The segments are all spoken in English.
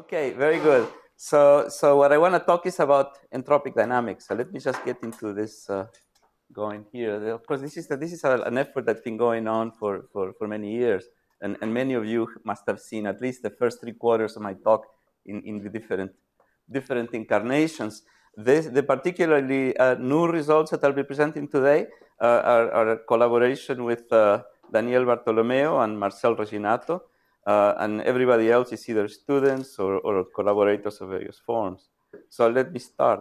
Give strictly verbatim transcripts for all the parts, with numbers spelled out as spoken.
Okay, very good. So, so what I want to talk is about entropic dynamics. So let me just get into this uh, going here. Of course, this is the, this is a, an effort that's been going on for, for, for many years, and, and many of you must have seen at least the first three quarters of my talk in, in the different different incarnations. This, the particularly uh, new results that I'll be presenting today uh, are, are a collaboration with uh, Daniel Bartolomeo and Marcel Reginato. Uh, and everybody else is either students or, or collaborators of various forms. So let me start.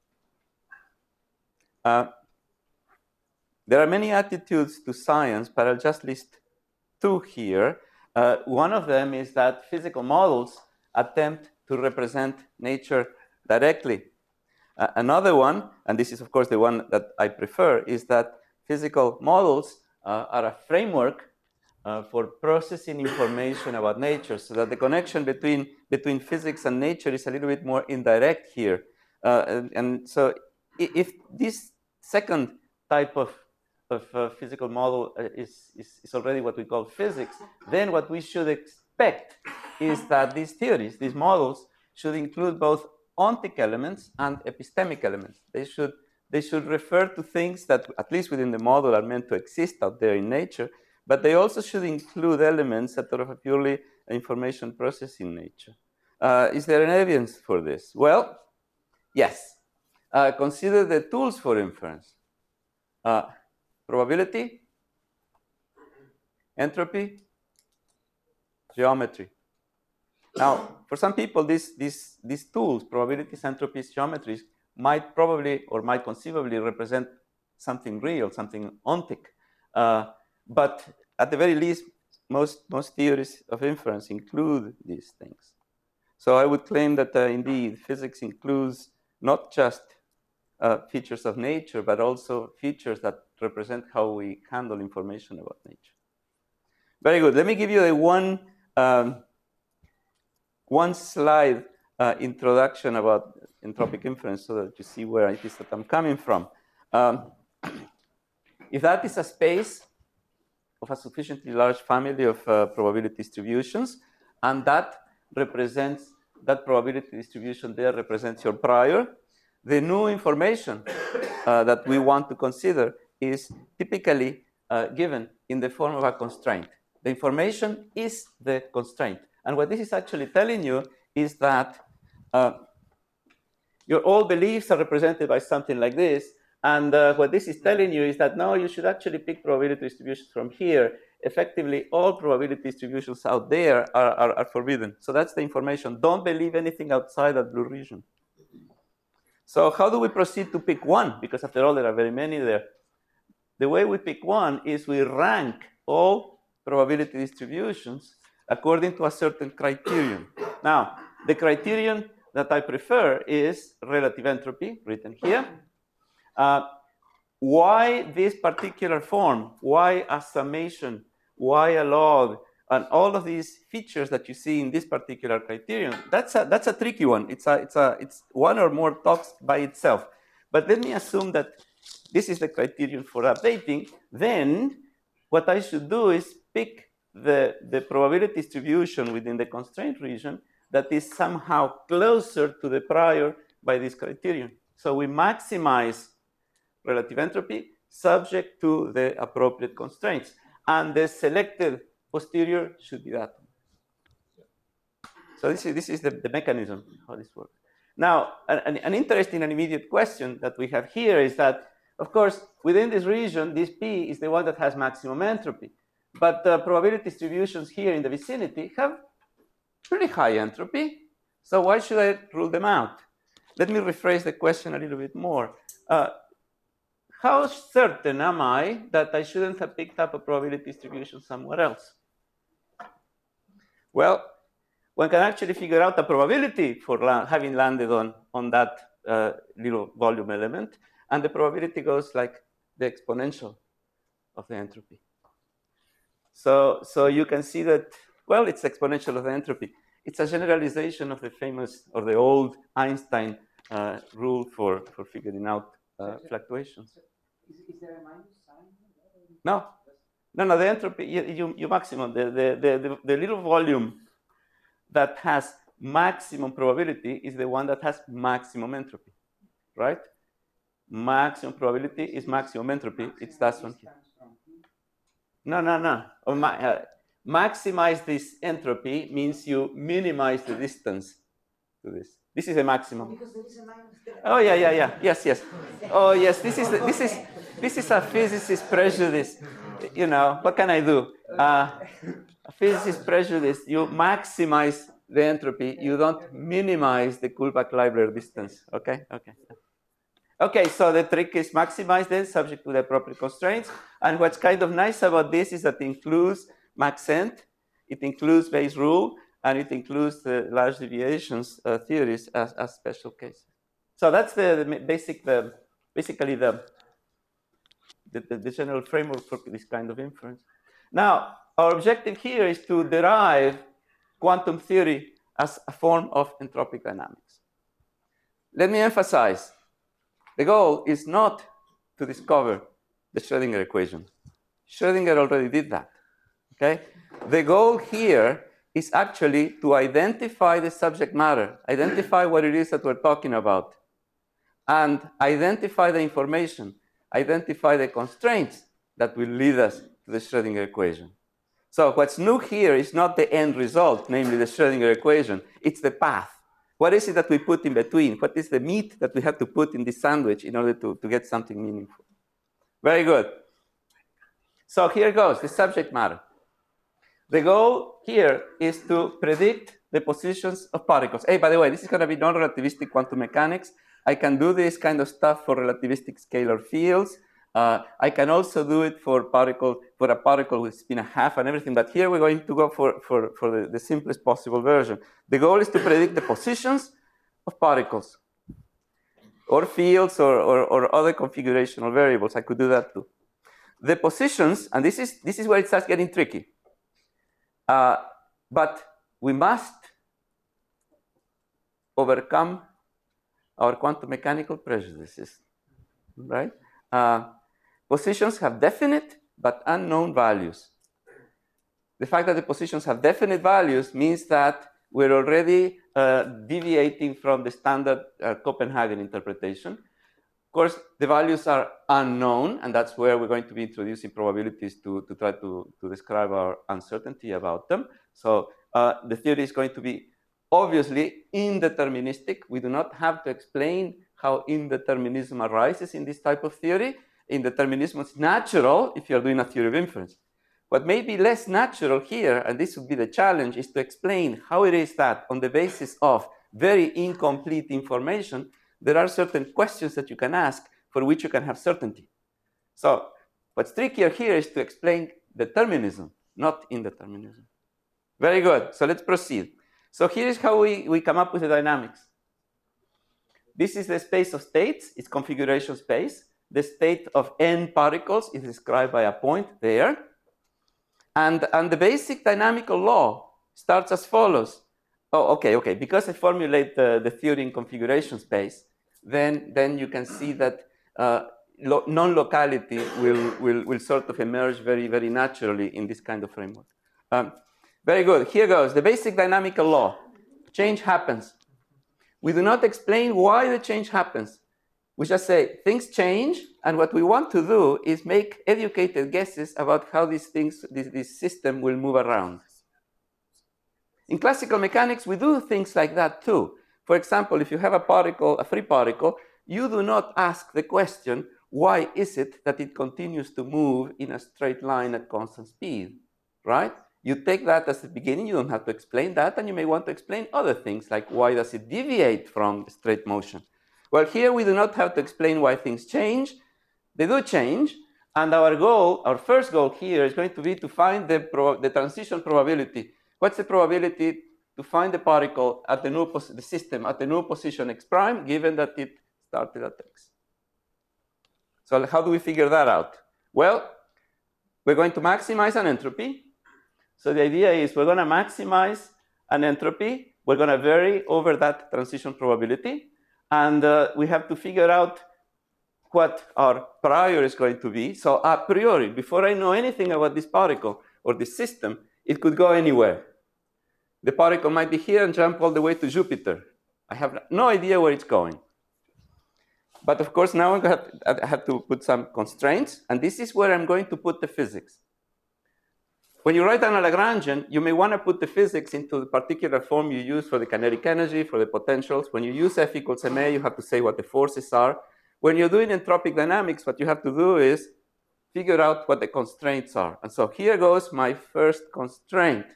Uh, there are many attitudes to science, but I'll just list two here. Uh, one of them is that physical models attempt to represent nature directly. Uh, another one, and this is of course the one that I prefer, is that physical models uh, are a framework Uh, for processing information about nature, so that the connection between, between physics and nature is a little bit more indirect here. Uh, and, and so if this second type of, of uh, physical model uh, is, is, is already what we call physics, then what we should expect is that these theories, these models, should include both ontic elements and epistemic elements. They should, they should refer to things that, at least within the model, are meant to exist out there in nature, but they also should include elements that are of a purely information processing nature. Uh, is there an evidence for this? Well, yes. Uh, consider the tools for inference. Uh, probability, entropy, geometry. Now, for some people, these, these, these tools, probabilities, entropies, geometries, might probably or might conceivably represent something real, something ontic. Uh, But at the very least, most, most theories of inference include these things. So I would claim that uh, indeed physics includes not just uh, features of nature, but also features that represent how we handle information about nature. Very good. Let me give you a one, um, one slide uh, introduction about entropic inference so that you see where it is that I'm coming from. Um, if that is a space of a sufficiently large family of uh, probability distributions, and that represents, that probability distribution there represents your prior. The new information uh, that we want to consider is typically uh, given in the form of a constraint. The information is the constraint. And what this is actually telling you is that uh, your all beliefs are represented by something like this. And uh, what this is telling you is that no, you should actually pick probability distributions from here. Effectively, all probability distributions out there are, are, are forbidden. So that's the information. Don't believe anything outside that blue region. So how do we proceed to pick one? Because after all, there are very many there. The way we pick one is we rank all probability distributions according to a certain criterion. Now, the criterion that I prefer is relative entropy, written here. Uh, why this particular form? Why a summation? Why a log? And all of these features that you see in this particular criterion, that's a, that's a tricky one. It's, a, it's, a, it's one or more talks by itself. But let me assume that this is the criterion for updating. Then what I should do is pick the, the probability distribution within the constraint region that is somehow closer to the prior by this criterion. So we maximize relative entropy subject to the appropriate constraints. And the selected posterior should be that one. So this is, this is the, the mechanism, how this works. Now, an, an interesting and immediate question that we have here is that, of course, within this region, this P is the one that has maximum entropy. But the probability distributions here in the vicinity have pretty high entropy. So why should I rule them out? Let me rephrase the question a little bit more. Uh, how certain am I that I shouldn't have picked up a probability distribution somewhere else? Well, one can actually figure out the probability for la having landed on, on that uh, little volume element. And the probability goes like the exponential of the entropy. So, so you can see that, well, it's exponential of the entropy. It's a generalization of the famous, or the old Einstein uh, rule for, for figuring out uh, fluctuations. Is, is there a minus sign? No. No, no, the entropy, you, you, you maximum, the, the, the, the little volume that has maximum probability is the one that has maximum entropy, right? Maximum probability is maximum entropy. It's that one here. No, no, no. Oh, ma uh, maximize this entropy means you minimize the distance to this. This is a maximum. Because there is a minus there. Oh yeah, yeah, yeah. Yes, yes. Oh yes. This is this is this is a physicist prejudice. You know, what can I do? Uh, a physicist prejudice. You maximize the entropy. You don't minimize the Kullback-Leibler distance. Okay. Okay. Okay, so the trick is maximize this subject to the appropriate constraints. And what's kind of nice about this is that it includes maxent, it includes Bayes' rule, and it includes the large deviations uh, theories as, as special cases. So that's the, the basic, the basically the, the the general framework for this kind of inference. Now, our objective here is to derive quantum theory as a form of entropic dynamics. Let me emphasize. The goal is not to discover the Schrödinger equation. Schrödinger already did that, okay? The goal here is actually to identify the subject matter, identify what it is that we're talking about, and identify the information, identify the constraints that will lead us to the Schrödinger equation. So what's new here is not the end result, namely the Schrödinger equation, it's the path. What is it that we put in between? What is the meat that we have to put in this sandwich in order to, to get something meaningful? Very good. So here goes, the subject matter. The goal here is to predict the positions of particles. Hey, by the way, this is going to be non-relativistic quantum mechanics. I can do this kind of stuff for relativistic scalar fields. Uh, I can also do it for particle for a particle with spin a half and everything, but here we're going to go for, for, for the, the simplest possible version. The goal is to predict the positions of particles or fields or, or, or other configurational variables. I could do that too. The positions, and this is, this is where it starts getting tricky, uh, but we must overcome our quantum mechanical prejudices, right? Uh, Positions have definite but unknown values. The fact that the positions have definite values means that we're already uh, deviating from the standard uh, Copenhagen interpretation. Of course, the values are unknown, and that's where we're going to be introducing probabilities to, to try to, to describe our uncertainty about them. So uh, the theory is going to be obviously indeterministic. We do not have to explain how indeterminism arises in this type of theory. Indeterminism is natural if you're doing a theory of inference. What may be less natural here, and this would be the challenge, is to explain how it is that on the basis of very incomplete information, there are certain questions that you can ask for which you can have certainty. So what's trickier here is to explain determinism, not indeterminism. Very good. So let's proceed. So here's how we, we come up with the dynamics. This is the space of states. It's configuration space. The state of n particles is described by a point there. And, and the basic dynamical law starts as follows. Oh, okay, okay. Because I formulate the, the theory in configuration space, then, then you can see that uh, non-locality will, will, will sort of emerge very, very naturally in this kind of framework. Um, very good. Here goes. The basic dynamical law. Change happens. We do not explain why the change happens. We just say things change, and what we want to do is make educated guesses about how these things, this, this system will move around. In classical mechanics, we do things like that too. For example, if you have a particle, a free particle, you do not ask the question, why is it that it continues to move in a straight line at constant speed, right? You take that as the beginning, you don't have to explain that, and you may want to explain other things, like why does it deviate from straight motion? Well, here we do not have to explain why things change. They do change, and our goal, our first goal here is going to be to find the, pro the transition probability. What's the probability to find the particle at the new the system at the new position x prime, given that it started at x? So how do we figure that out? Well, we're going to maximize an entropy. So the idea is we're going to maximize an entropy. We're going to vary over that transition probability. And uh, we have to figure out what our prior is going to be. So a priori, before I know anything about this particle or this system, it could go anywhere. the particle might be here and jump all the way to Jupiter. I have no idea where it's going. But of course, now I have, I have to put some constraints, and this is where I'm going to put the physics. When you write down a Lagrangian, you may want to put the physics into the particular form you use for the kinetic energy, for the potentials. When you use F equals ma, you have to say what the forces are. When you're doing entropic dynamics, what you have to do is figure out what the constraints are. And so here goes my first constraint.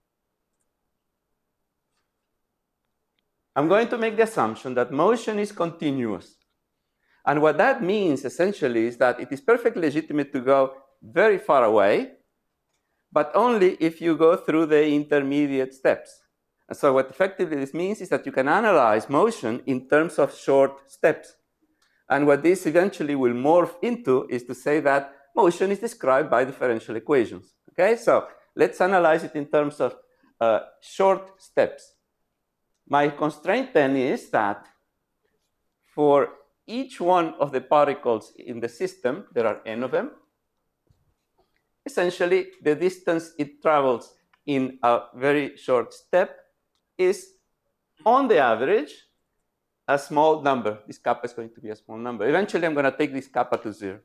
I'm going to make the assumption that motion is continuous. And what that means essentially is that it is perfectly legitimate to go very far away, but only if you go through the intermediate steps. And so what effectively this means is that you can analyze motion in terms of short steps. And what this eventually will morph into is to say that motion is described by differential equations. Okay, so let's analyze it in terms of uh, short steps. My constraint then is that for each one of the particles in the system, there are n of them, essentially the distance it travels in a very short step is, on the average, a small number. This kappa is going to be a small number. Eventually, I'm going to take this kappa to zero.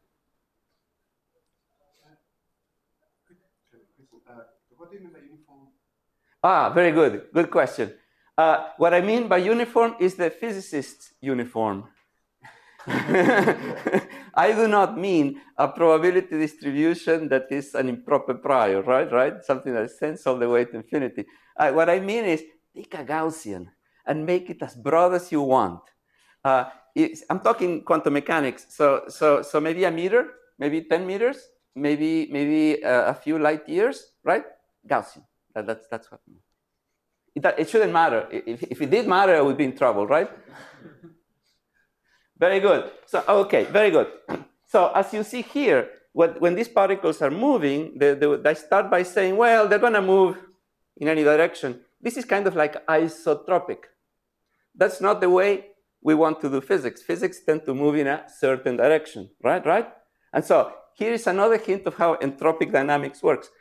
Uh, what do you mean by uniform? Ah, very good. Good question. Uh, what I mean by uniform is the physicist's uniform. I do not mean a probability distribution that is an improper prior, right? Right? Something that extends all the way to infinity. Uh, what I mean is take a Gaussian and make it as broad as you want. Uh, I'm talking quantum mechanics, so so so maybe a meter, maybe ten meters, maybe maybe uh, a few light years, right? Gaussian. That, that's that's what I mean. It, it shouldn't matter. If, if it did matter, I would be in trouble, right? Very good. So, okay, very good. So, as you see here, what, when these particles are moving, they, they, they start by saying, well, they're going to move in any direction. This is kind of like isotropic. That's not the way we want to do physics. Physics tend to move in a certain direction, right? Right? And so, here is another hint of how entropic dynamics works.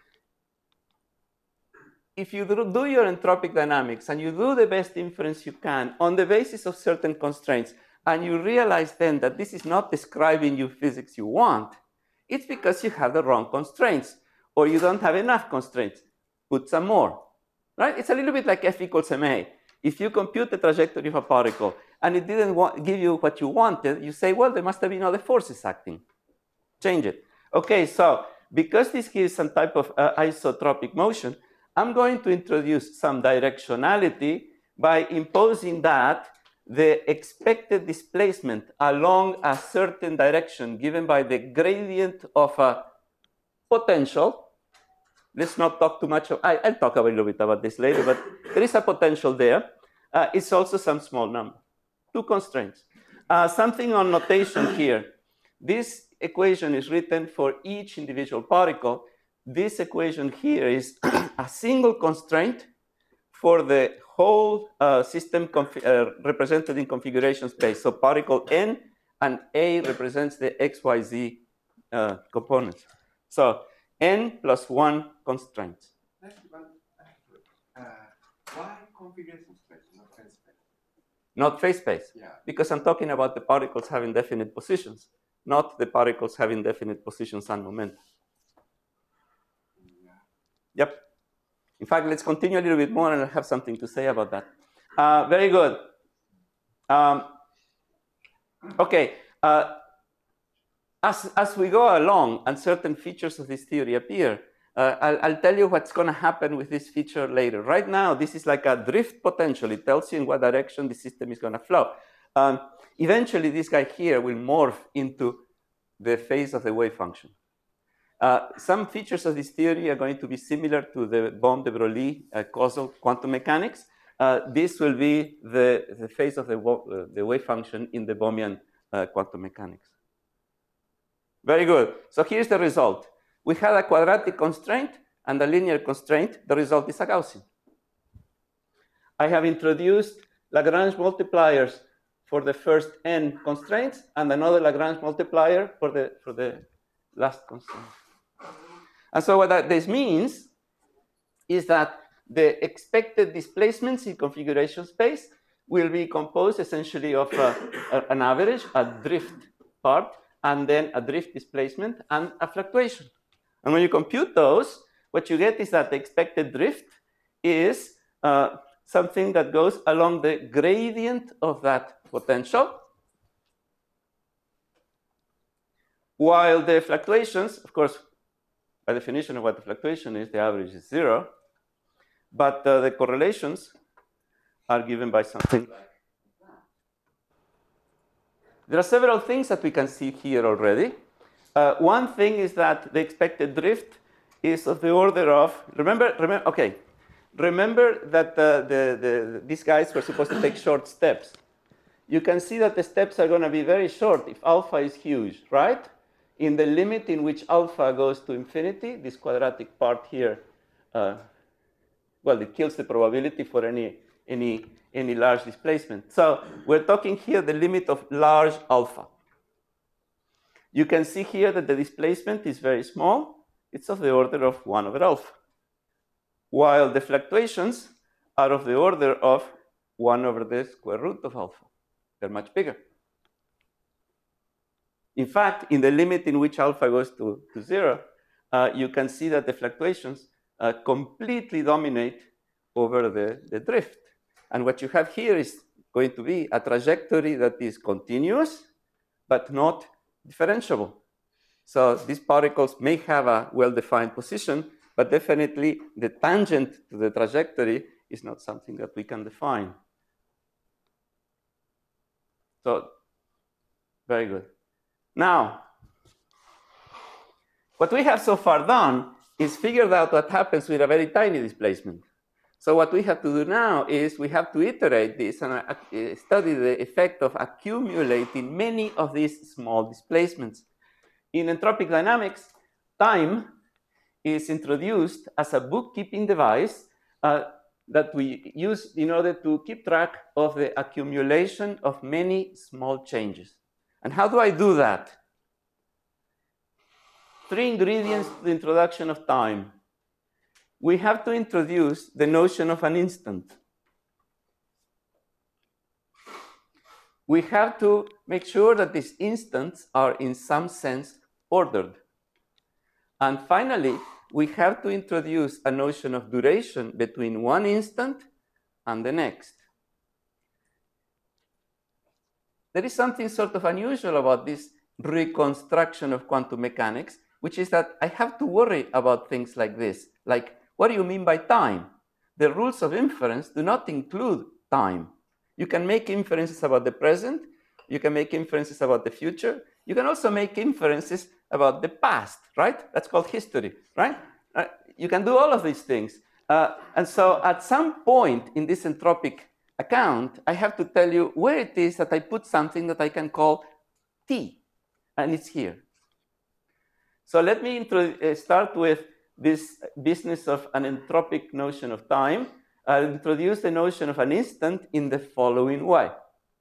If you do your entropic dynamics and you do the best inference you can on the basis of certain constraints, and you realize then that this is not describing you physics you want, it's because you have the wrong constraints, or you don't have enough constraints. Put some more, right? It's a little bit like F equals ma. If you compute the trajectory of a particle and it didn't want, give you what you wanted, you say, well, there must have been other forces acting. Change it. Okay, so because this gives some type of uh, isotropic motion, I'm going to introduce some directionality by imposing that the expected displacement along a certain direction given by the gradient of a potential. Let's not talk too much. Of, I, I'll talk a little bit about this later, but there is a potential there. Uh, it's also some small number. Two constraints. Uh, something on notation here. This equation is written for each individual particle. This equation here is a single constraint for the whole uh, system uh, represented in configuration space. So particle n and A represents the x, y, z uh, components. So n plus one constraints. Uh, why configuration space, not phase space? Not phase space. Yeah. Because I'm talking about the particles having definite positions, not the particles having definite positions and momentum. Yeah. Yep. In fact, let's continue a little bit more and I'll have something to say about that. Uh, very good. Um, okay. Uh, as, as we go along and certain features of this theory appear, uh, I'll, I'll tell you what's going to happen with this feature later. Right now, this is like a drift potential. It tells you in what direction the system is going to flow. Um, eventually, this guy here will morph into the phase of the wave function. Uh, some features of this theory are going to be similar to the Bohm-de Broglie uh, causal quantum mechanics. Uh, this will be the, the phase of the, uh, the wave function in the Bohmian uh, quantum mechanics. Very good. So here's the result. We had a quadratic constraint and a linear constraint. The result is a Gaussian. I have introduced Lagrange multipliers for the first n constraints and another Lagrange multiplier for the, for the last constraint. And so what that, this means is that the expected displacements in configuration space will be composed essentially of uh, a, an average, a drift part, and then a drift displacement and a fluctuation. And when you compute those, what you get is that the expected drift is uh, something that goes along the gradient of that potential, while the fluctuations, of course, by definition of what the fluctuation is, the average is zero, but uh, the correlations are given by something like that. There are several things that we can see here already. Uh, one thing is that the expected drift is of the order of, remember, remember okay, remember that uh, the, the, these guys were supposed to take short steps. You can see that the steps are going to be very short if alpha is huge, right? In the limit in which alpha goes to infinity, this quadratic part here, uh, well, it kills the probability for any, any, any large displacement. So we're talking here the limit of large alpha. You can see here that the displacement is very small. It's of the order of one over alpha, while the fluctuations are of the order of one over the square root of alpha. They're much bigger. In fact, in the limit in which alpha goes to, to zero, uh, you can see that the fluctuations uh, completely dominate over the, the drift. And what you have here is going to be a trajectory that is continuous, but not differentiable. So these particles may have a well-defined position, but definitely the tangent to the trajectory is not something that we can define. So, very good. Now, what we have so far done is figured out what happens with a very tiny displacement. So what we have to do now is we have to iterate this and uh, study the effect of accumulating many of these small displacements. In entropic dynamics, time is introduced as a bookkeeping device uh, that we use in order to keep track of the accumulation of many small changes. And how do I do that? Three ingredients to the introduction of time. We have to introduce the notion of an instant. We have to make sure that these instants are in some sense ordered. And finally, we have to introduce a notion of duration between one instant and the next. There is something sort of unusual about this reconstruction of quantum mechanics, which is that I have to worry about things like this, like, what do you mean by time? The rules of inference do not include time. You can make inferences about the present, you can make inferences about the future, you can also make inferences about the past, right? That's called history, right? Uh, you can do all of these things. Uh, and so at some point in this entropic account, I have to tell you where it is that I put something that I can call T, and it's here. So let me uh, start with this business of an entropic notion of time. I'll introduce the notion of an instant in the following way.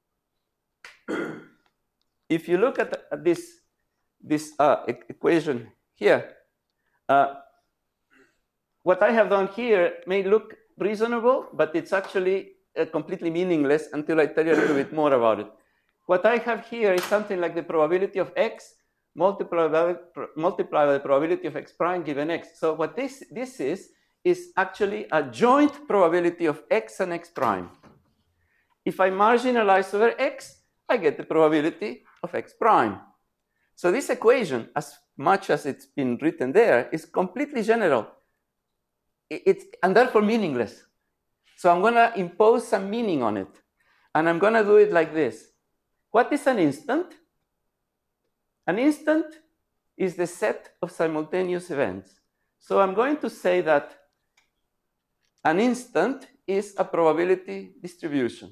If you look at, at this, this uh, e equation here, uh, what I have done here may look reasonable, but it's actually uh, completely meaningless until I tell you a little bit more about it. What I have here is something like the probability of x multiplied by, multiplied by the probability of x prime given x. So what this, this is, is actually a joint probability of x and x prime. If I marginalize over x, I get the probability of x prime. So this equation, as much as it's been written there, is completely general. It's, and therefore meaningless. So I'm going to impose some meaning on it. And I'm going to do it like this. What is an instant? An instant is the set of simultaneous events. So I'm going to say that an instant is a probability distribution.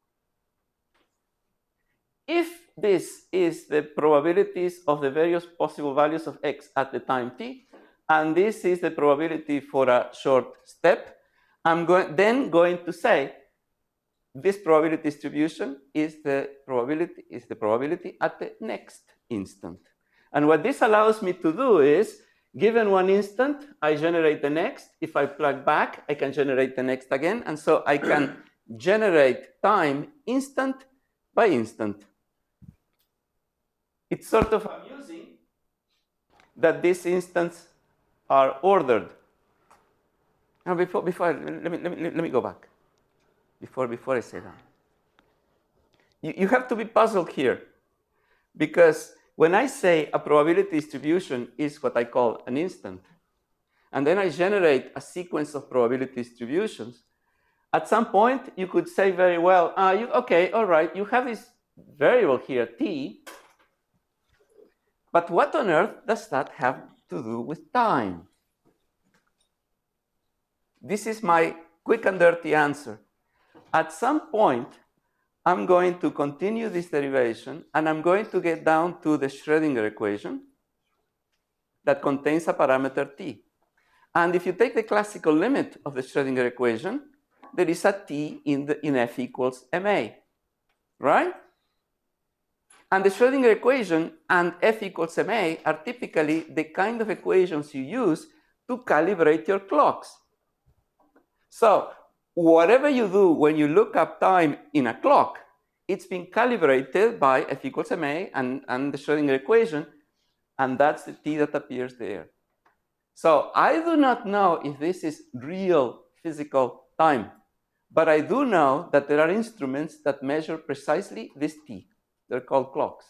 If this is the probabilities of the various possible values of x at the time t, and this is the probability for a short step, I'm going, then going to say this probability distribution is the probability, is the probability at the next instant. And what this allows me to do is Given one instant, I generate the next. If I plug back, I can generate the next again. And so I can generate time instant by instant. It's sort of amusing that these instants are ordered. Now, before, before let, me, let, me, let me go back. Before, before I say that. You, you have to be puzzled here. Because when I say a probability distribution is what I call an instant, and then I generate a sequence of probability distributions, at some point you could say very well, ah, you, okay, all right, you have this variable here, t, but what on earth does that have to do with time? This is my quick and dirty answer. At some point, I'm going to continue this derivation, and I'm going to get down to the Schrödinger equation that contains a parameter t. And if you take the classical limit of the Schrödinger equation, there is a t in, the, in f equals ma, right? And the Schrödinger equation and f equals ma are typically the kind of equations you use to calibrate your clocks. So whatever you do when you look up time in a clock, it's been calibrated by f equals ma and, and the Schrödinger equation, and that's the t that appears there. So I do not know if this is real physical time, but I do know that there are instruments that measure precisely this t. They're called clocks.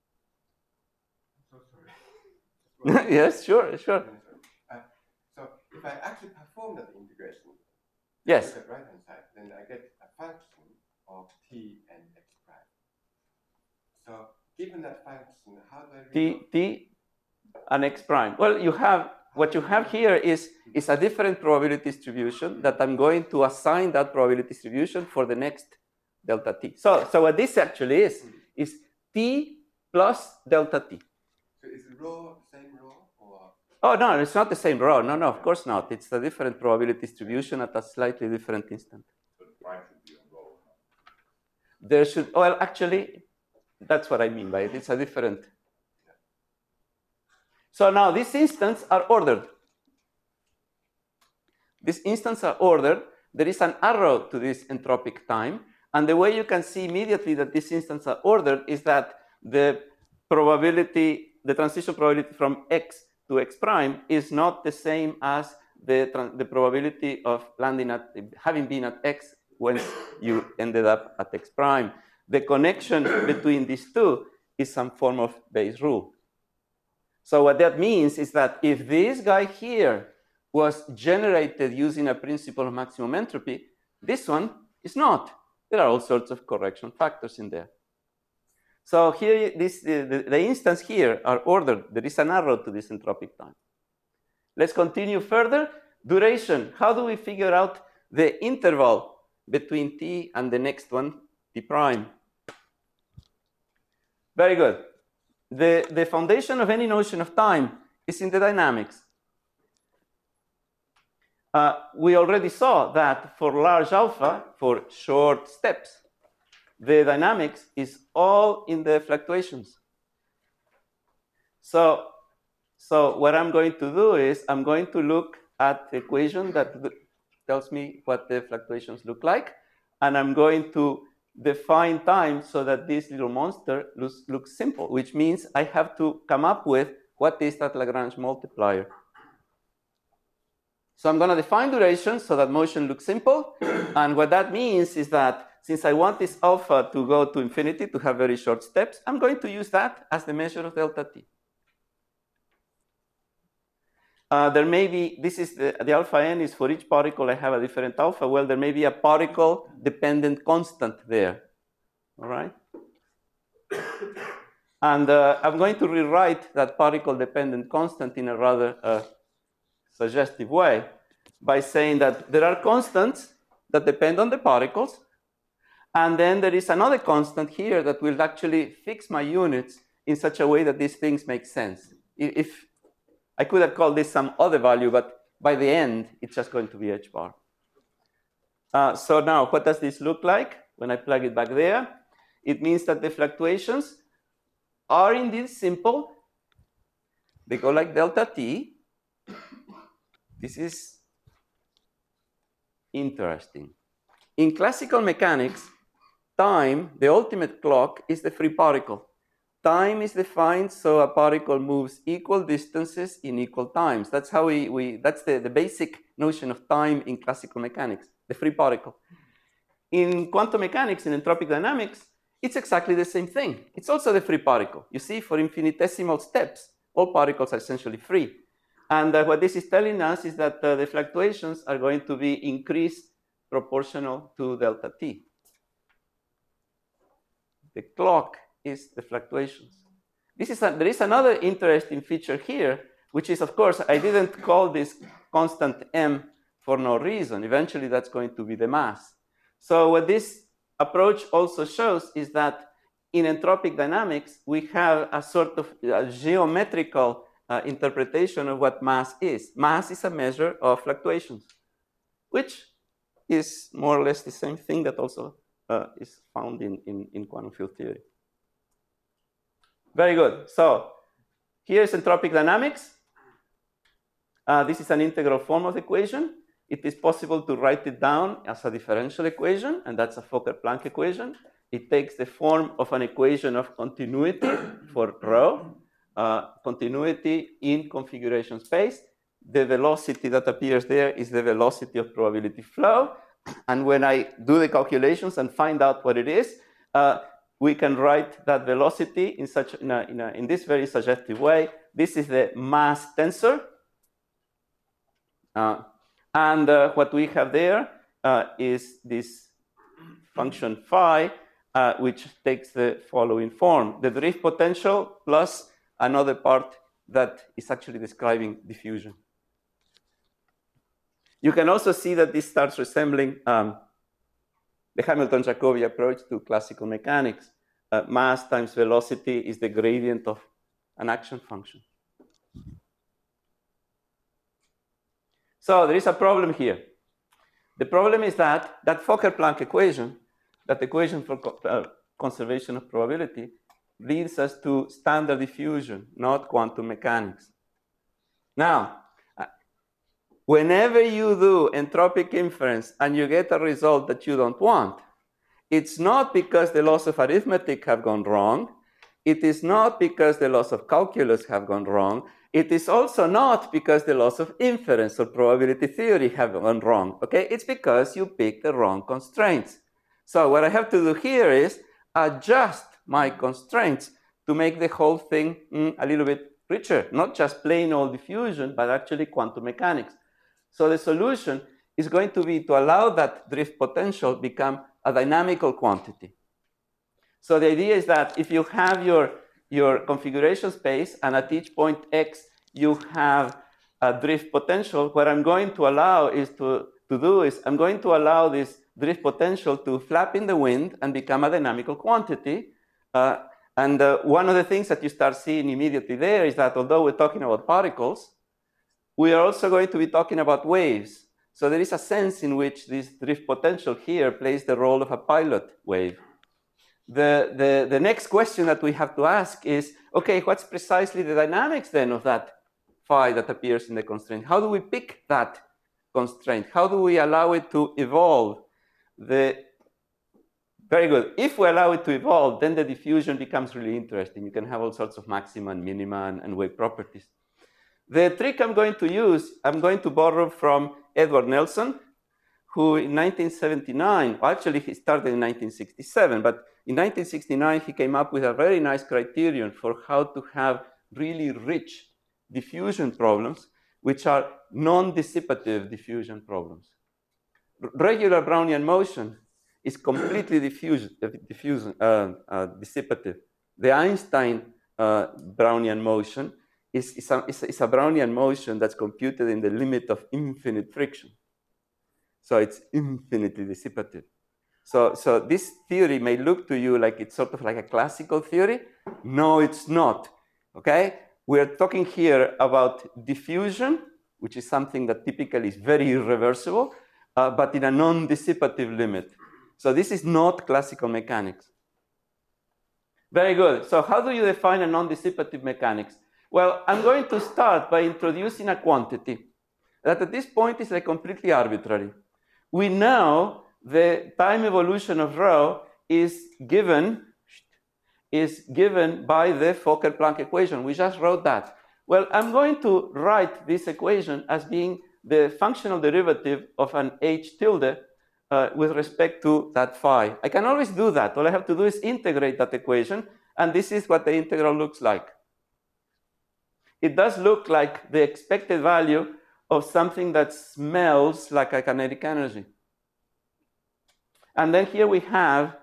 So sorry. Yes, sure, sure. Uh, so if I actually perform that integration, Yes. look at right hand side, then I get a function of t and x prime. So given that function, how do I T, t and x prime. Well, you have what you have here is, is a different probability distribution that I'm going to assign that probability distribution for the next delta t. So, so what this actually is, is t plus delta t. So is the rho the same rho or? Oh, no, it's not the same rho. No, no, of course not. It's a different probability distribution at a slightly different instant. So the prime should be on rho. There should, well, actually, that's what I mean by it. It's a different. So now these instants are ordered. These instants are ordered. There is an arrow to this entropic time. And the way you can see immediately that these instants are ordered is that the probability, the transition probability from x to x prime is not the same as the, the probability of landing at, having been at x when you ended up at x prime. The connection between these two is some form of Bayes rule. So what that means is that if this guy here was generated using a principle of maximum entropy, this one is not. There are all sorts of correction factors in there. So here, this, the, the instants here are ordered. There is an arrow to this entropic time. Let's continue further. Duration. How do we figure out the interval between t and the next one, t prime? Very good. The, the foundation of any notion of time is in the dynamics. Uh, we already saw that for large alpha, for short steps, the dynamics is all in the fluctuations. So, so what I'm going to do is I'm going to look at the equation that tells me what the fluctuations look like, and I'm going to define time so that this little monster looks, looks simple, which means I have to come up with what is that Lagrange multiplier. So I'm going to define duration so that motion looks simple. And what that means is that since I want this alpha to go to infinity, to have very short steps, I'm going to use that as the measure of delta t. Uh, there may be, this is the, the alpha n is for each particle I have a different alpha. Well, there may be a particle dependent constant there. All right? And uh, I'm going to rewrite that particle dependent constant in a rather uh, suggestive way by saying that there are constants that depend on the particles. And then there is another constant here that will actually fix my units in such a way that these things make sense. If I could have called this some other value, but by the end, it's just going to be h bar. Uh, so now, what does this look like when I plug it back there? It means that the fluctuations are indeed simple. They go like delta t. This is interesting. In classical mechanics, time, the ultimate clock, is the free particle. Time is defined so a particle moves equal distances in equal times. That's how we, we that's the, the basic notion of time in classical mechanics, the free particle. In quantum mechanics, in entropic dynamics, it's exactly the same thing. It's also the free particle. You see, for infinitesimal steps, all particles are essentially free. And uh, what this is telling us is that uh, the fluctuations are going to be increased proportional to delta t. The clock is the fluctuations. This is a, there is another interesting feature here, which is, of course, I didn't call this constant m for no reason. Eventually, that's going to be the mass. So what this approach also shows is that in entropic dynamics, we have a sort of a geometrical uh, interpretation of what mass is. Mass is a measure of fluctuations, which is more or less the same thing that also uh, is found in, in, in quantum field theory. Very good. So here's entropic dynamics. Uh, this is an integral form of the equation. It is possible to write it down as a differential equation, and that's a Fokker-Planck equation. It takes the form of an equation of continuity for rho, uh, continuity in configuration space. The velocity that appears there is the velocity of probability flow. And when I do the calculations and find out what it is, uh, we can write that velocity in such in, a, in, a, in this very suggestive way. This is the mass tensor. Uh, and uh, what we have there uh, is this function phi, uh, which takes the following form. The drift potential plus another part that is actually describing diffusion. You can also see that this starts resembling um, the Hamilton-Jacobi approach to classical mechanics. Uh, mass times velocity is the gradient of an action function. So there is a problem here. The problem is that that Fokker-Planck equation, that equation for co uh, conservation of probability, leads us to standard diffusion, not quantum mechanics. Now, whenever you do entropic inference and you get a result that you don't want, it's not because the laws of arithmetic have gone wrong. It is not because the laws of calculus have gone wrong. It is also not because the laws of inference or probability theory have gone wrong. Okay? It's because you picked the wrong constraints. So what I have to do here is adjust my constraints to make the whole thing mm, a little bit richer. Not just plain old diffusion, but actually quantum mechanics. So the solution is going to be to allow that drift potential become a dynamical quantity. So the idea is that if you have your, your configuration space and at each point x you have a drift potential, what I'm going to allow is to, to do is I'm going to allow this drift potential to flap in the wind and become a dynamical quantity. Uh, and uh, one of the things that you start seeing immediately there is that although we're talking about particles, we are also going to be talking about waves. So there is a sense in which this drift potential here plays the role of a pilot wave. The, the, the next question that we have to ask is, okay, what's precisely the dynamics then of that phi that appears in the constraint? How do we pick that constraint? How do we allow it to evolve? The, very good. If we allow it to evolve, then the diffusion becomes really interesting. You can have all sorts of maxima and minima and, and wave properties. The trick I'm going to use, I'm going to borrow from Edward Nelson, who in nineteen seventy-nine, well, actually he started in nineteen sixty-seven, but in nineteen sixty-nine he came up with a very nice criterion for how to have really rich diffusion problems, which are non-dissipative diffusion problems. R regular Brownian motion is completely diffuse, diffuse, uh, uh, dissipative. The Einstein uh, Brownian motion is, is, a, is, a, is a Brownian motion that's computed in the limit of infinite friction. So it's infinitely dissipative. So, so this theory may look to you like it's sort of like a classical theory. No, it's not, okay? We're talking here about diffusion, which is something that typically is very irreversible, uh, but in a non-dissipative limit. So this is not classical mechanics. Very good. So how do you define a non-dissipative mechanics? Well, I'm going to start by introducing a quantity that at this point is like completely arbitrary. We know the time evolution of rho is given, is given by the Fokker-Planck equation. We just wrote that. Well, I'm going to write this equation as being the functional derivative of an h tilde uh, with respect to that phi. I can always do that. All I have to do is integrate that equation, and this is what the integral looks like. It does look like the expected value of something that smells like a kinetic energy. And then here we have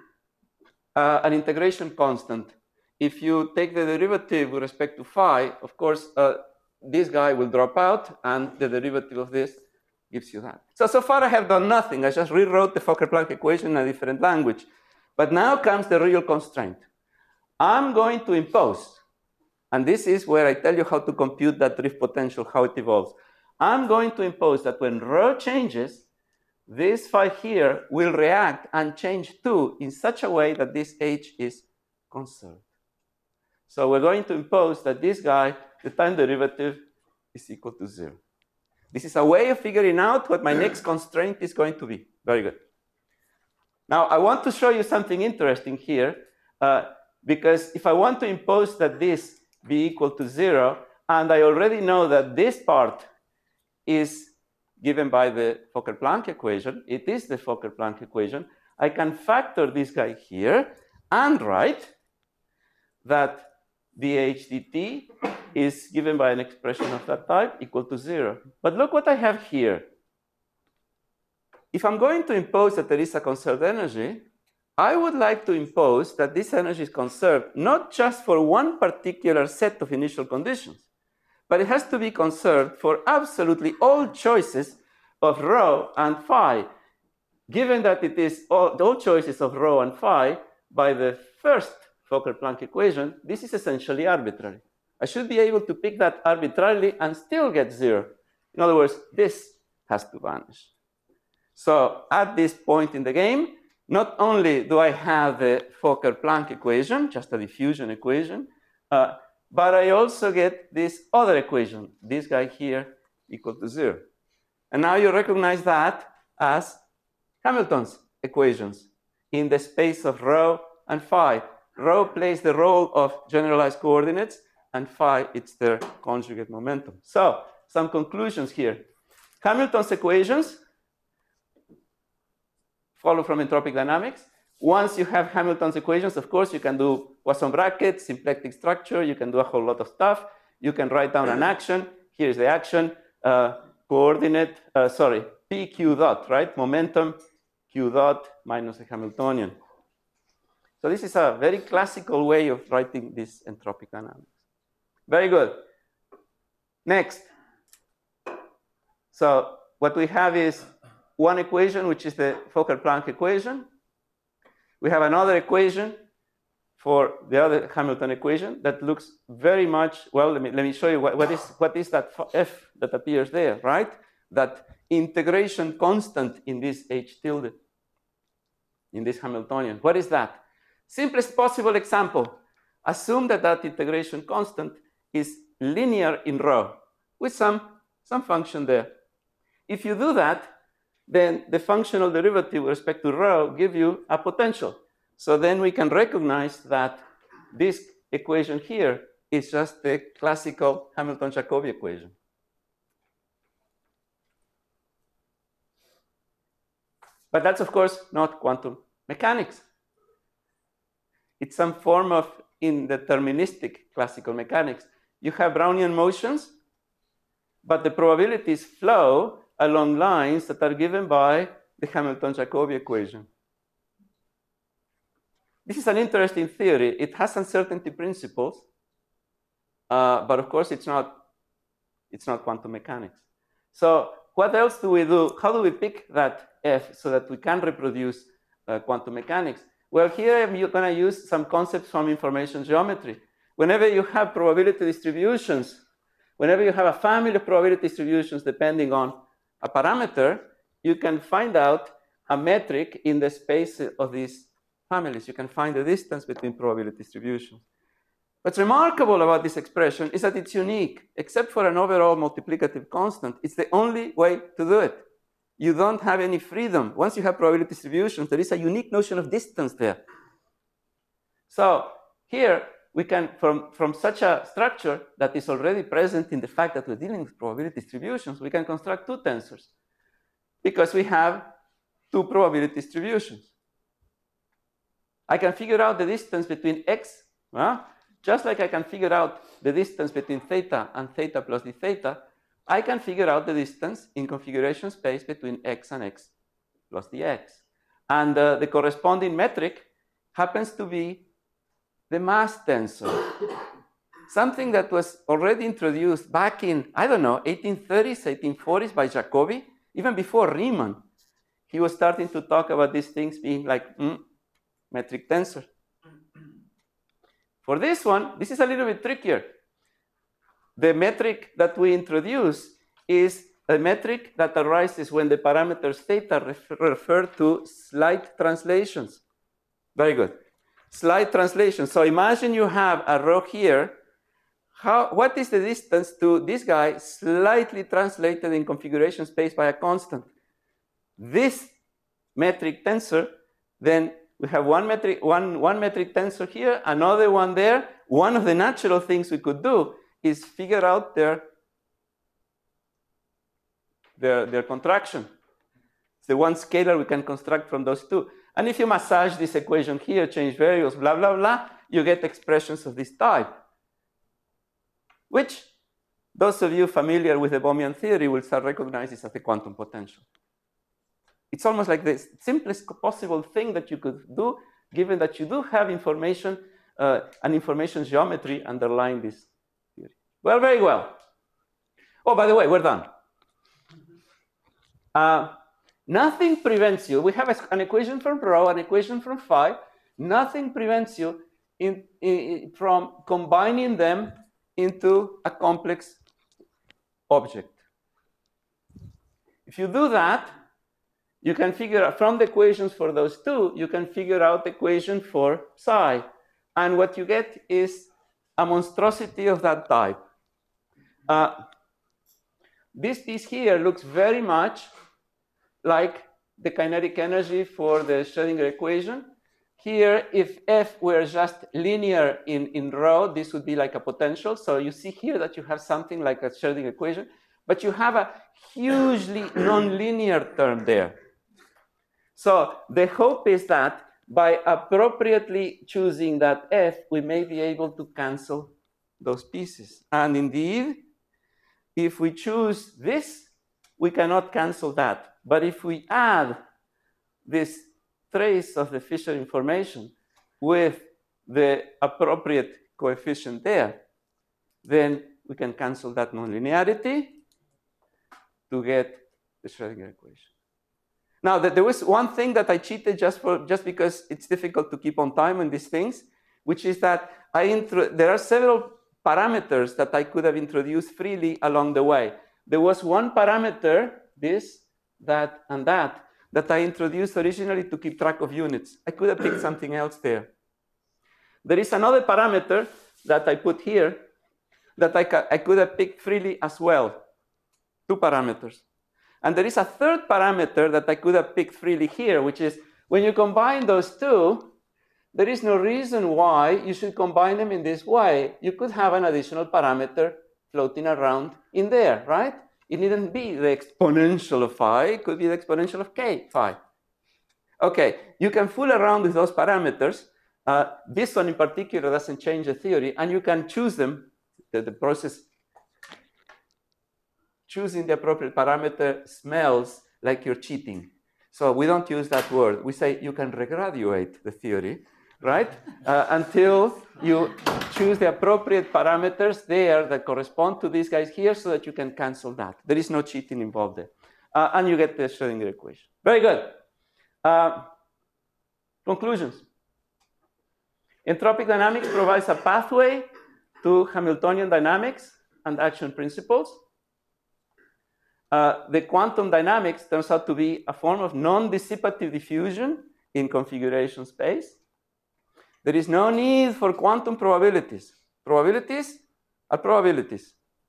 uh, an integration constant. If you take the derivative with respect to phi, of course, uh, this guy will drop out, and the derivative of this gives you that. So, so far I have done nothing. I just rewrote the Fokker-Planck equation in a different language. But now comes the real constraint. I'm going to impose, and this is where I tell you how to compute that drift potential, how it evolves. I'm going to impose that when rho changes, this phi here will react and change too in such a way that this h is conserved. So we're going to impose that this guy, the time derivative, is equal to zero. This is a way of figuring out what my next constraint is going to be. Very good. Now, I want to show you something interesting here, uh, because if I want to impose that this be equal to zero, and I already know that this part is given by the Fokker-Planck equation, it is the Fokker-Planck equation, I can factor this guy here and write that dh dt is given by an expression of that type equal to zero. But look what I have here. If I'm going to impose that there is a conserved energy, I would like to impose that this energy is conserved not just for one particular set of initial conditions, but it has to be conserved for absolutely all choices of rho and phi, given that it is all, all choices of rho and phi by the first Fokker-Planck equation. This is essentially arbitrary. I should be able to pick that arbitrarily and still get zero. In other words, this has to vanish. So at this point in the game, not only do I have the Fokker-Planck equation, just a diffusion equation, uh, but I also get this other equation, this guy here equal to zero. And now you recognize that as Hamilton's equations in the space of rho and phi. Rho plays the role of generalized coordinates, and phi, it's their conjugate momentum. So, some conclusions here. Hamilton's equations follow from entropic dynamics. Once you have Hamilton's equations, of course, you can do Poisson brackets, symplectic structure, you can do a whole lot of stuff. You can write down an action. Here's the action, uh, coordinate, uh, sorry, P Q dot, right? Momentum, Q dot minus the Hamiltonian. So this is a very classical way of writing this entropic dynamics. Very good. Next. So what we have is one equation, which is the Fokker-Planck equation. We have another equation for the other Hamilton equation that looks very much, well, let me, let me show you what, what, is, what is that f that appears there, right? That integration constant in this h tilde, in this Hamiltonian. What is that? Simplest possible example. Assume that that integration constant is linear in rho with some, some function there. If you do that, then the functional derivative with respect to rho gives you a potential. So then we can recognize that this equation here is just the classical Hamilton-Jacobi equation. But that's, of course, not quantum mechanics. It's some form of indeterministic classical mechanics. You have Brownian motions, but the probabilities flow along lines that are given by the Hamilton-Jacobi equation. This is an interesting theory. It has uncertainty principles, uh, but of course it's not, it's not quantum mechanics. So what else do we do? How do we pick that f so that we can reproduce uh, quantum mechanics? Well, here I'm going to use some concepts from information geometry. Whenever you have probability distributions, whenever you have a family of probability distributions depending on a parameter, you can find out a metric in the space of these families. You can find the distance between probability distributions. What's remarkable about this expression is that it's unique. Except for an overall multiplicative constant, it's the only way to do it. You don't have any freedom. Once you have probability distributions, there is a unique notion of distance there. So here, we can, from, from such a structure that is already present in the fact that we're dealing with probability distributions, we can construct two tensors because we have two probability distributions. I can figure out the distance between x, well, just like I can figure out the distance between theta and theta plus d theta, I can figure out the distance in configuration space between x and x plus dx. And uh, the corresponding metric happens to be the mass tensor, something that was already introduced back in, I don't know, eighteen thirties, eighteen forties by Jacobi, even before Riemann. He was starting to talk about these things being like mm, metric tensor. For this one, this is a little bit trickier. The metric that we introduce is a metric that arises when the parameters theta refer, refer to slight translations. Very good. Slight translation. So imagine you have a row here. How, what is the distance to this guy slightly translated in configuration space by a constant? This metric tensor, then we have one metric, one, one metric tensor here, another one there. One of the natural things we could do is figure out their, their, their contraction. It's the one scalar we can construct from those two. And if you massage this equation here, change variables, blah, blah, blah, you get expressions of this type, which those of you familiar with the Bohmian theory will start recognizing as the quantum potential. It's almost like the simplest possible thing that you could do, given that you do have information, uh, an information geometry underlying this theory. Well, very well. Oh, by the way, we're done. Uh, nothing prevents you. We have a, an equation from rho, an equation from phi. Nothing prevents you in, in, from combining them into a complex object. If you do that, you can figure out, from the equations for those two, you can figure out the equation for psi. And what you get is a monstrosity of that type. Uh, this piece here looks very much like the kinetic energy for the Schrödinger equation. Here, if F were just linear in, in rho, this would be like a potential. So you see here that you have something like a Schrödinger equation, but you have a hugely nonlinear term there. So the hope is that by appropriately choosing that F, we may be able to cancel those pieces. And indeed, if we choose this, we cannot cancel that. But if we add this trace of the Fisher information with the appropriate coefficient there, then we can cancel that nonlinearity to get the Schrödinger equation. Now, there was one thing that I cheated just, for, just because it's difficult to keep on time on these things, which is that I intro there are several parameters that I could have introduced freely along the way. There was one parameter, this, that, and that, that I introduced originally to keep track of units. I could have picked something else there. There is another parameter that I put here that I, I could have picked freely as well. Two parameters. And there is a third parameter that I could have picked freely here, which is when you combine those two, there is no reason why you should combine them in this way. You could have an additional parameter floating around in there, right? It needn't be the exponential of phi, it could be the exponential of k phi. Okay, you can fool around with those parameters. Uh, this one in particular doesn't change the theory, and you can choose them, the, the process. Choosing the appropriate parameter smells like you're cheating. So we don't use that word. We say you can regraduate the theory, right? Uh, until you choose the appropriate parameters there that correspond to these guys here so that you can cancel that. There is no cheating involved there. Uh, and you get the Schrödinger equation. Very good. Uh, conclusions. Entropic dynamics provides a pathway to Hamiltonian dynamics and action principles. Uh, the quantum dynamics turns out to be a form of non-dissipative diffusion in configuration space. There is no need for quantum probabilities. Probabilities are probabilities.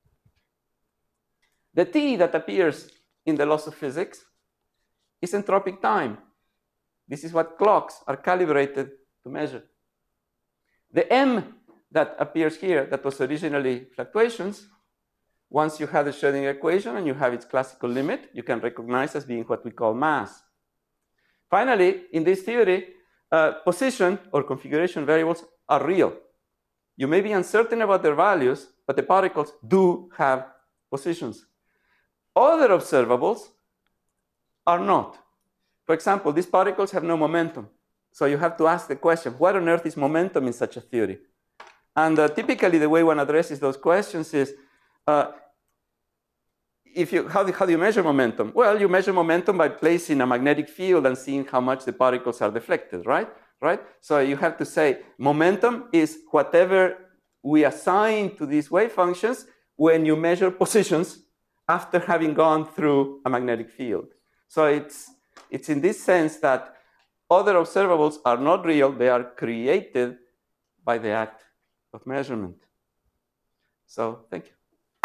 The T that appears in the laws of physics is entropic time. This is what clocks are calibrated to measure. The M that appears here, that was originally fluctuations, once you have the Schrödinger equation and you have its classical limit, you can recognize as being what we call mass. Finally, in this theory, uh, position or configuration variables are real. You may be uncertain about their values, but the particles do have positions. Other observables are not. For example, these particles have no momentum. So you have to ask the question, what on earth is momentum in such a theory? And uh, typically the way one addresses those questions is, uh, if you, how, do, how do you measure momentum? Well, you measure momentum by placing a magnetic field and seeing how much the particles are deflected, right? Right? So you have to say momentum is whatever we assign to these wave functions when you measure positions after having gone through a magnetic field. So it's, it's in this sense that other observables are not real, they are created by the act of measurement. So, thank you.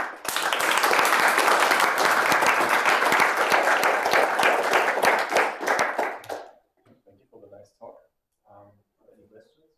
Thank you for the nice talk. Um, any questions?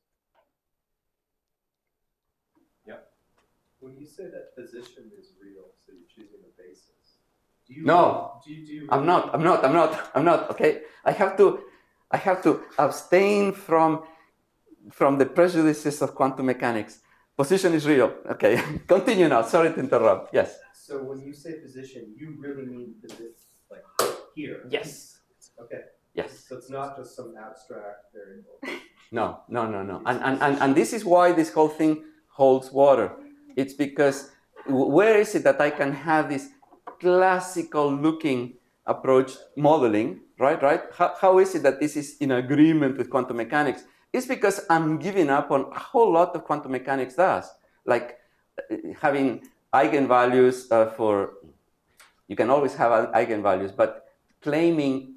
Yeah. When you say that position is real, so you're choosing a basis. Do you No, do you, do you I'm not, I'm not, I'm not, I'm not, okay? I have to, I have to abstain from, from the prejudices of quantum mechanics. Position is real. Okay, continue now. Sorry to interrupt. Yes. So when you say position, you really mean position, like here? Yes. Okay. Yes. So it's not just some abstract variable. No, no, no, no. And, and, and, and this is why this whole thing holds water. It's because where is it that I can have this classical looking approach modeling, right, right? How, how is it that this is in agreement with quantum mechanics? It's because I'm giving up on a whole lot of quantum mechanics does, like uh, having eigenvalues uh, for, you can always have eigenvalues, but claiming,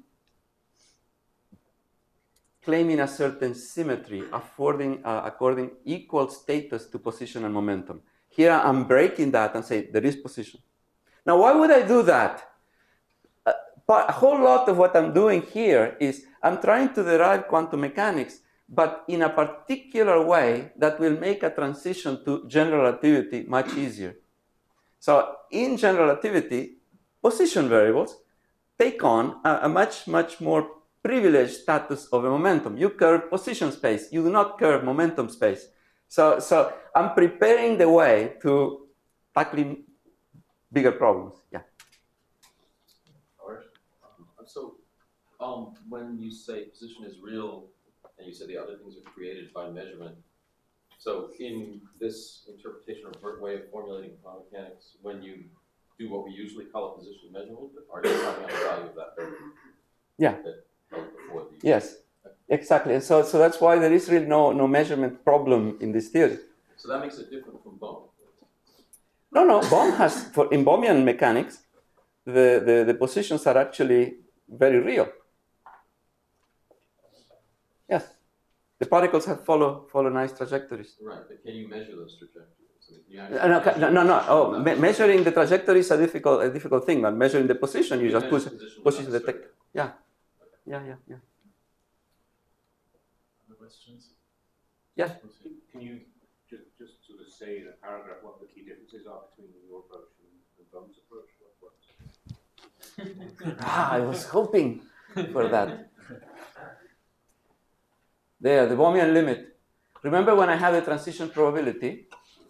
claiming a certain symmetry, affording, uh, according equal status to position and momentum. Here I'm breaking that and say there is position. Now, why would I do that? Uh, but a whole lot of what I'm doing here is I'm trying to derive quantum mechanics, but in a particular way that will make a transition to general relativity much easier. So in general relativity, position variables take on a, a much, much more privileged status of a momentum. You curve position space, you do not curve momentum space. So, so I'm preparing the way to tackling bigger problems. Yeah. All right. Um, so um, when you say position is real, and you said the other things are created by measurement. So in this interpretation or way of formulating quantum mechanics, when you do what we usually call a position measurement, are you finding out the value of that variable? Yeah. That held before the Yes, exactly. And so, so that's why there is really no, no measurement problem in this theory. So that makes it different from Bohm. No, no, Bohm has, for, in Bohmian mechanics, the, the, the positions are actually very real. Yes, the particles have follow follow nice trajectories. Right, but can you measure those trajectories? I mean, you No, no, no, no. Oh, me measuring the trajectory is a difficult, a difficult thing. But measuring the position, you, you just push, push the detector. Yeah, yeah, yeah, yeah. Other questions? Yeah. Can you just just sort of say in a paragraph what the key differences are between your approach and Bohm's approach? What, what? Ah, I was hoping for that. There, the Bohmian limit. Remember when I had the transition probability?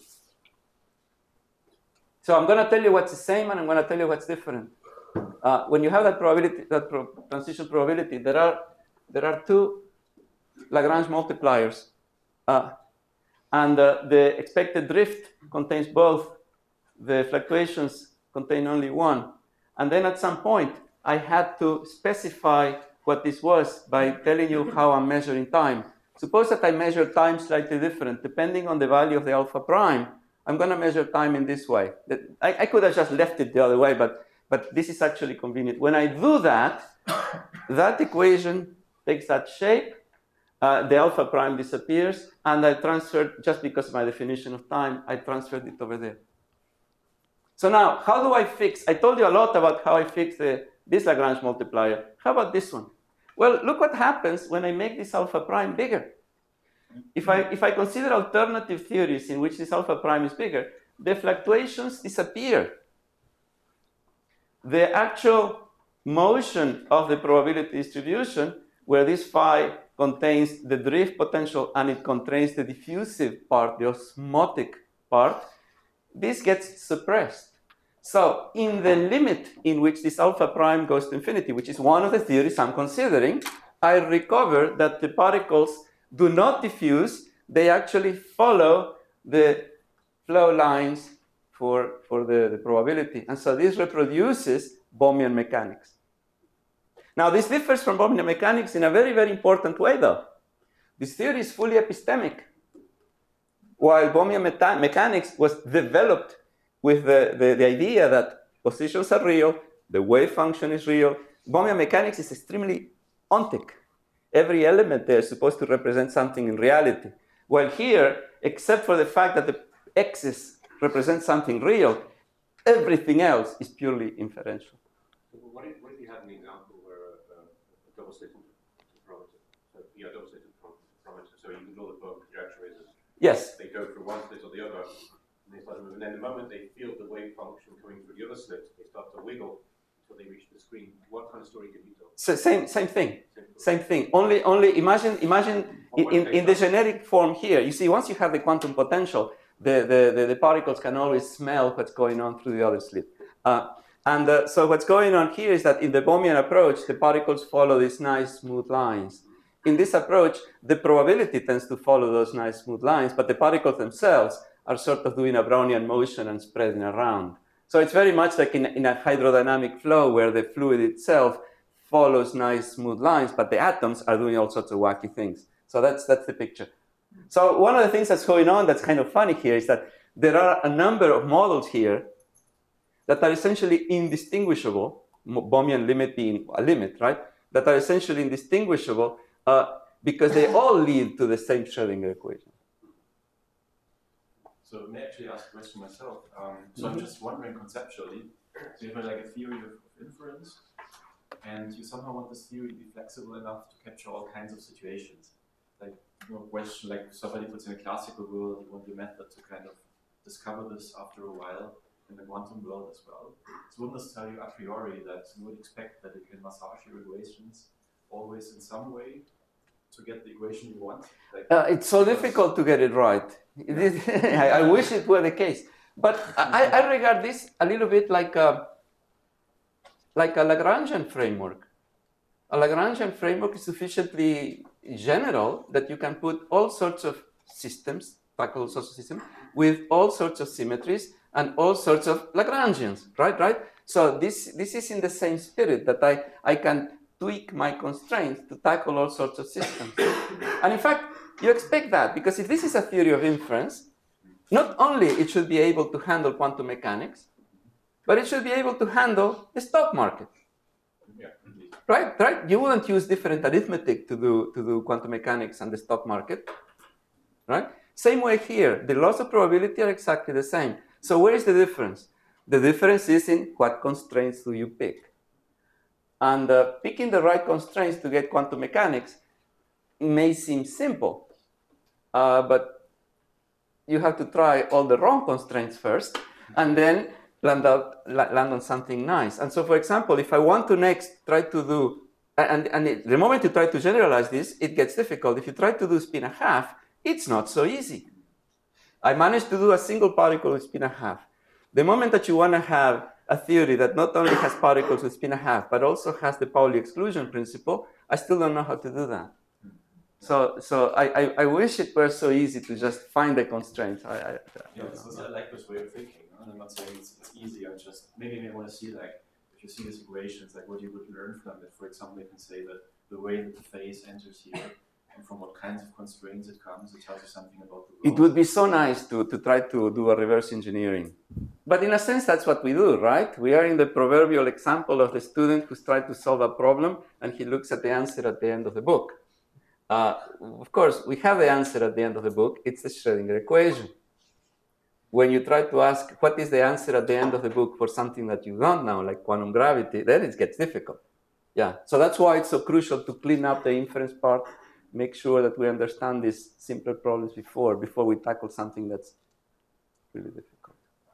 So I'm going to tell you what's the same and I'm going to tell you what's different. Uh, when you have that probability, that pro transition probability, there are there are two Lagrange multipliers, uh, and uh, the expected drift contains both. The fluctuations contain only one, and then at some point I had to specify what this was by telling you how I'm measuring time. Suppose that I measure time slightly different. Depending on the value of the alpha prime, I'm going to measure time in this way. I, I could have just left it the other way, but, but this is actually convenient. When I do that, that equation takes that shape, uh, the alpha prime disappears, and I transferred, just because of my definition of time, I transferred it over there. So now, how do I fix? I told you a lot about how I fix the, this Lagrange multiplier. How about this one? Well, look what happens when I make this alpha prime bigger. If I, if I consider alternative theories in which this alpha prime is bigger, the fluctuations disappear. The actual motion of the probability distribution, where this phi contains the drift potential and it contains the diffusive part, the osmotic part, this gets suppressed. So in the limit in which this alpha prime goes to infinity, which is one of the theories I'm considering, I recover that the particles do not diffuse, they actually follow the flow lines for, for the, the probability. And so this reproduces Bohmian mechanics. Now, this differs from Bohmian mechanics in a very, very important way, though. This theory is fully epistemic. While Bohmian mechanics was developed with the, the, the idea that positions are real, the wave function is real, Bohmian mechanics is extremely ontic. Every element there is supposed to represent something in reality. While here, except for the fact that the x's represent something real, everything else is purely inferential. So what if, what if you had an example where a, a double slit parameter, so you know, double slit parameter, so you know that both trajectories, yes, they go through one slit or the other, and they start to move, and then the moment they feel the wave function coming through the other slit, they start to wiggle until they reach the screen. What kind of story can you tell? So same, same thing. Same thing. Only, only imagine, imagine in, in, in the generic form here. You see, once you have the quantum potential, the, the, the, the particles can always smell what's going on through the other slit. Uh, and uh, so what's going on here is that in the Bohmian approach, the particles follow these nice smooth lines. In this approach, the probability tends to follow those nice smooth lines, but the particles themselves are sort of doing a Brownian motion and spreading around. So it's very much like in, in a hydrodynamic flow where the fluid itself follows nice smooth lines, but the atoms are doing all sorts of wacky things. So that's, that's the picture. So one of the things that's going on that's kind of funny here is that there are a number of models here that are essentially indistinguishable, Bohmian limit being a limit, right? That are essentially indistinguishable uh, because they all lead to the same Schrödinger equation. So may I actually ask a question myself? Um, so I'm just wondering conceptually, so you have like a theory of, of inference, and you somehow want this theory to be flexible enough to capture all kinds of situations. Like, you know, question, like somebody puts in a classical world, you want your method to kind of discover this after a while in the quantum world as well. So wouldn't this tell you a priori that you would expect that you can massage your equations always in some way to get the equation you want? Like, uh, it's so difficult to get it right. It is, I, I wish it were the case. But I, I regard this a little bit like a, like a Lagrangian framework. A Lagrangian framework is sufficiently general that you can put all sorts of systems, tackle all sorts of systems, with all sorts of symmetries and all sorts of Lagrangians, right? Right? So this, this is in the same spirit that I, I can tweak my constraints to tackle all sorts of systems. And in fact, you expect that, because if this is a theory of inference, not only it should be able to handle quantum mechanics, but it should be able to handle the stock market. yeah. Right, right? You wouldn't use different arithmetic to do, to do quantum mechanics and the stock market, right? Same way here, the laws of probability are exactly the same. So where is the difference? The difference is in what constraints do you pick. And uh, picking the right constraints to get quantum mechanics may seem simple, uh, but you have to try all the wrong constraints first, and then land, out, land on something nice. And so, for example, if I want to next try to do, and, and it, the moment you try to generalize this, it gets difficult. If you try to do spin a half, it's not so easy. I managed to do a single particle with spin a half. The moment that you want to have a theory that not only has particles with spin a half, but also has the Pauli exclusion principle, I still don't know how to do that. So, so I, I, I wish it were so easy to just find the constraints. I, I, I Yeah, so I like this way of thinking. No? I'm not saying it's, it's easy. I'm just maybe I want to see, like, if you see these equations, like what you would learn from it. For example, you can say that the way that the phase enters here, and from what kinds of constraints it comes, it tells you something about the world. It would be so nice to, to try to do a reverse engineering. But in a sense, that's what we do, right? We are in the proverbial example of the student who's tried to solve a problem, and he looks at the answer at the end of the book. Uh, of course, we have the answer at the end of the book. It's the Schrödinger equation. When you try to ask what is the answer at the end of the book for something that you don't know, like quantum gravity, then it gets difficult. Yeah, so that's why it's so crucial to clean up the inference part, make sure that we understand these simpler problems before, before we tackle something that's really difficult.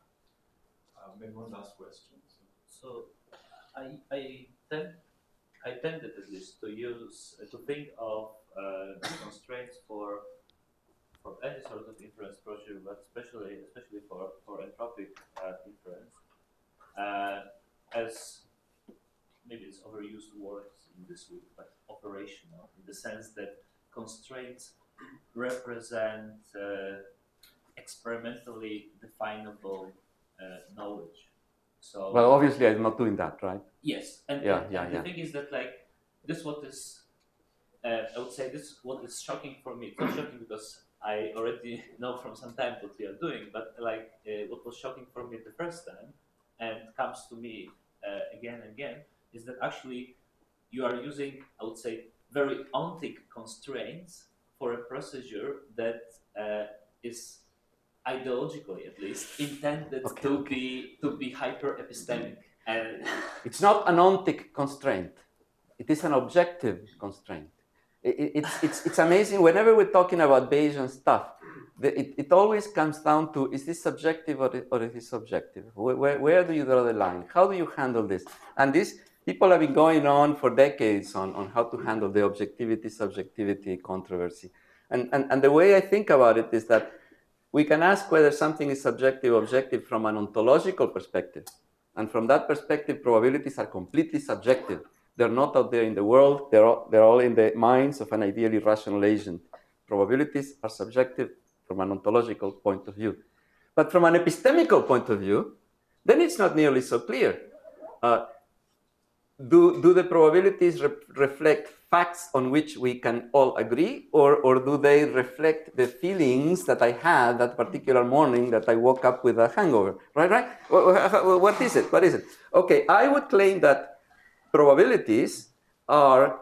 Uh, maybe one last question. So I, I, tend, I tended at least to use, uh, to think of uh, constraints for for any sort of inference procedure, but especially especially for, for entropic uh, inference, uh, as maybe it's overused words in this week, but operational, in the sense that constraints represent uh, experimentally definable uh, knowledge. So well, obviously, I'm not doing that, right? yes, and, yeah, and, yeah, and yeah. the thing is that, like, this what is, uh, I would say this what is shocking for me. It's not shocking because I already know from some time what we are doing, but like uh, what was shocking for me the first time and comes to me uh, again and again is that actually you are using, I would say, very ontic constraints for a procedure that uh, is ideologically, at least, intended Okay, to okay. be to be hyper epistemic. And it's not an ontic constraint. It is an objective constraint. It, it, it's, it's, it's amazing. Whenever we're talking about Bayesian stuff, the, it, it always comes down to, is this subjective or, or is this subjective? Where, where, where do you draw the line? How do you handle this? And this, people have been going on for decades on, on how to handle the objectivity, subjectivity controversy. And, and, and the way I think about it is that we can ask whether something is subjective or objective from an ontological perspective. And from that perspective, probabilities are completely subjective. They're not out there in the world. They're all, they're all in the minds of an ideally rational agent. Probabilities are subjective from an ontological point of view. But from an epistemical point of view, then it's not nearly so clear. Uh, do, do the probabilities re reflect facts on which we can all agree, or, or do they reflect the feelings that I had that particular morning that I woke up with a hangover? Right, right? What is it? What is it? Okay, I would claim that probabilities are,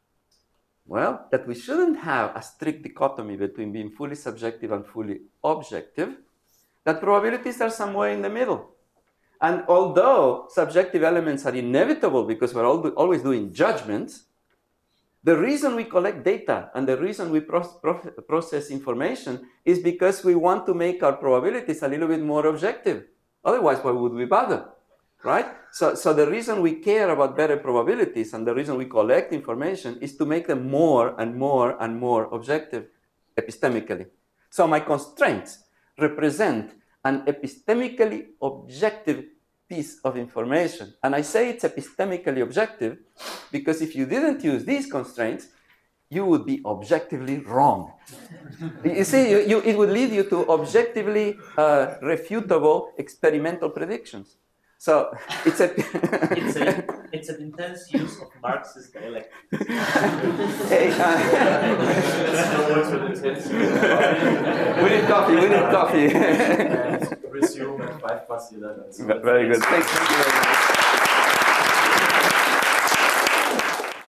well, that we shouldn't have a strict dichotomy between being fully subjective and fully objective, that probabilities are somewhere in the middle. And although subjective elements are inevitable because we're all do, always doing judgments, the reason we collect data and the reason we pro pro process information is because we want to make our probabilities a little bit more objective. Otherwise, why would we bother? Right? So, so the reason we care about better probabilities and the reason we collect information is to make them more and more and more objective epistemically. So my constraints represent an epistemically objective piece of information. And I say it's epistemically objective because if you didn't use these constraints, you would be objectively wrong. You see, you, you, it would lead you to objectively uh, refutable experimental predictions. So it's a it's, a, it's an intense use of Marxist dialectics. Hey, uh, we need coffee. We need coffee. Resume at five past eleven. Very good. Thank you very much.